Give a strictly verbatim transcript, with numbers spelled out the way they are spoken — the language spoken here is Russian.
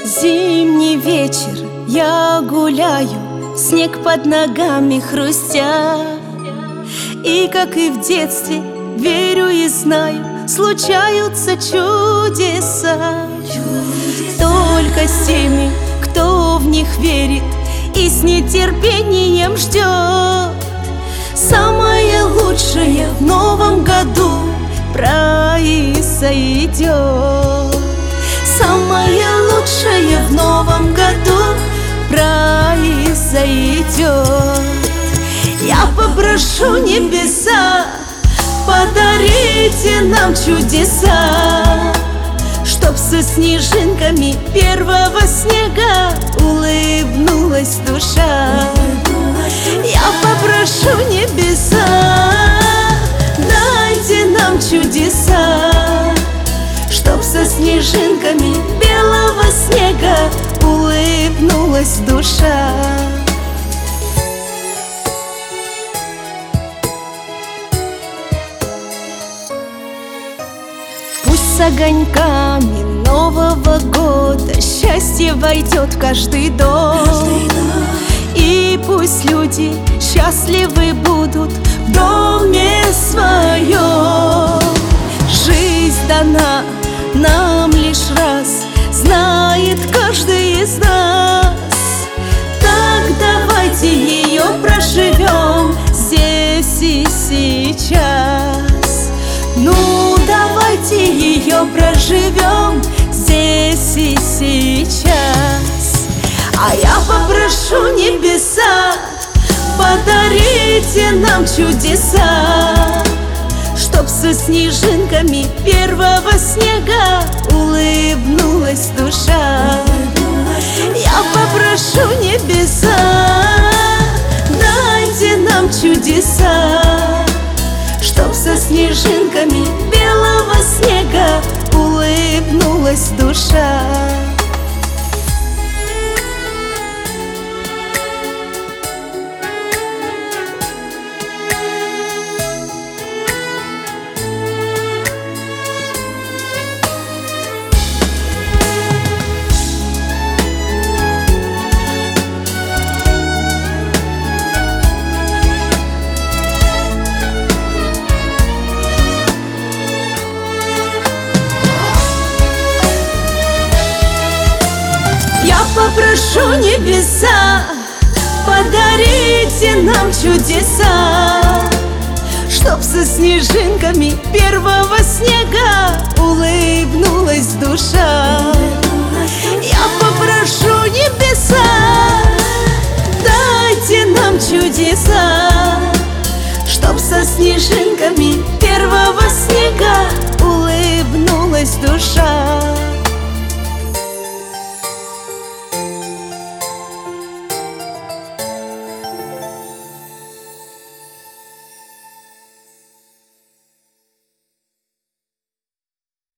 Зимний вечер, я гуляю, снег под ногами хрустя. И, как и в детстве, верю и знаю, случаются чудеса. Только с теми, кто в них верит и с нетерпением ждет. Самое лучшее в новом году произойдет. Самое лучшее в новом году произойдет. Я попрошу небеса, подарите нам чудеса, чтоб со снежинками первого снега улыбнулась душа. Я попрошу небеса, дайте нам чудеса, чтоб со снежинками белого снега улыбнулась душа. Пусть с огоньками Нового года счастье войдет в каждый дом. И пусть люди счастливы будут в доме своем. Жизнь дана нам лишь раз, знает каждый из нас. Так давайте ее проживем здесь и сейчас. Ну, давайте ее проживем здесь и сейчас. А я попрошу небеса, подарите нам чудеса, чтоб со снежинками первого снега улыбнулась душа. Я попрошу небеса, дайте нам чудеса, чтоб со снежинками белого снега улыбнулась душа. Попрошу небеса, подарите нам чудеса, чтоб со снежинками первого снега улыбнулась душа. Я попрошу небеса, дайте нам чудеса, чтоб со снежинками первого снега улыбнулась душа.